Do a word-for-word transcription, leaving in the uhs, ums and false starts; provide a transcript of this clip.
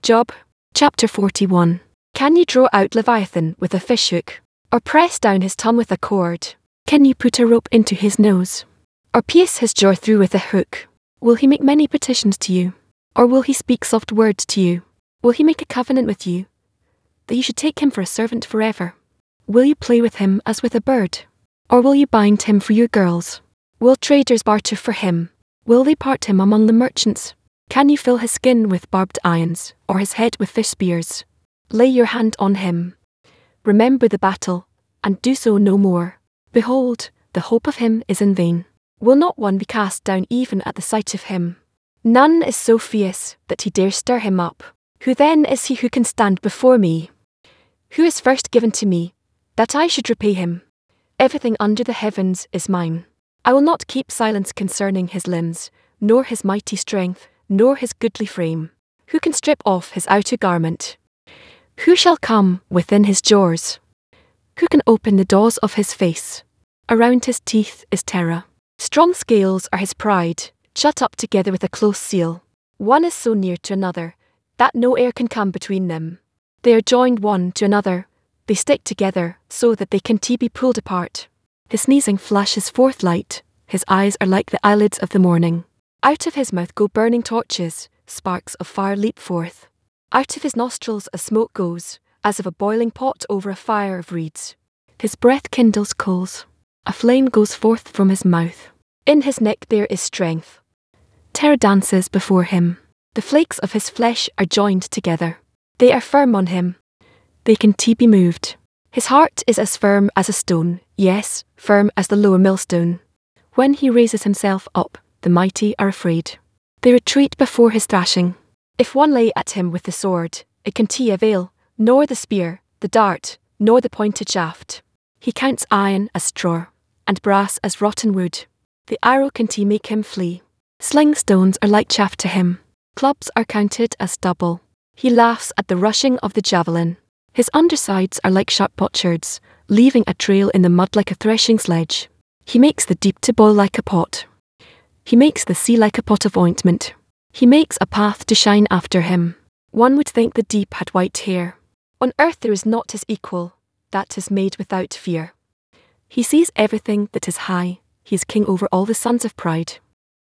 Job, chapter forty-one. Can you draw out Leviathan with a fishhook, or press down his tongue with a cord? Can you put a rope into his nose, or pierce his jaw through with a hook? Will he make many petitions to you, or will he speak soft words to you? Will he make a covenant with you, that you should take him for a servant forever? Will you play with him as with a bird, or will you bind him for your girls? Will traders barter for him? Will they part him among the merchants? Can you fill his skin with barbed irons, or his head with fish spears? Lay your hand on him. Remember the battle, and do so no more. Behold, the hope of him is in vain. Will not one be cast down even at the sight of him? None is so fierce that he dare stir him up. Who then is he who can stand before me? Who is first given to me, that I should repay him? Everything under the heavens is mine. I will not keep silence concerning his limbs, nor his mighty strength, nor his goodly frame. Who can strip off his outer garment? Who shall come within his jaws? Who can open the doors of his face? Around his teeth is terror. Strong scales are his pride, shut up together with a close seal. One is so near to another, that no air can come between them. They are joined one to another, they stick together, so that they can be pulled apart. His sneezing flashes forth light, his eyes are like the eyelids of the morning. Out of his mouth go burning torches, sparks of fire leap forth. Out of his nostrils a smoke goes, as of a boiling pot over a fire of reeds. His breath kindles coals, a flame goes forth from his mouth. In his neck there is strength. Terror dances before him. The flakes of his flesh are joined together. They are firm on him. They can be moved. His heart is as firm as a stone, yes, firm as the lower millstone. When he raises himself up, the mighty are afraid. They retreat before his thrashing. If one lay at him with the sword, it can t avail, nor the spear, the dart, nor the pointed shaft. He counts iron as straw, and brass as rotten wood. The arrow can t make him flee. Sling stones are like chaff to him. Clubs are counted as stubble. He laughs at the rushing of the javelin. His undersides are like sharp potsherds, leaving a trail in the mud like a threshing sledge. He makes the deep to boil like a pot. He makes the sea like a pot of ointment. He makes a path to shine after him. One would think the deep had white hair. On earth there is not his equal, that is made without fear. He sees everything that is high. He is king over all the sons of pride.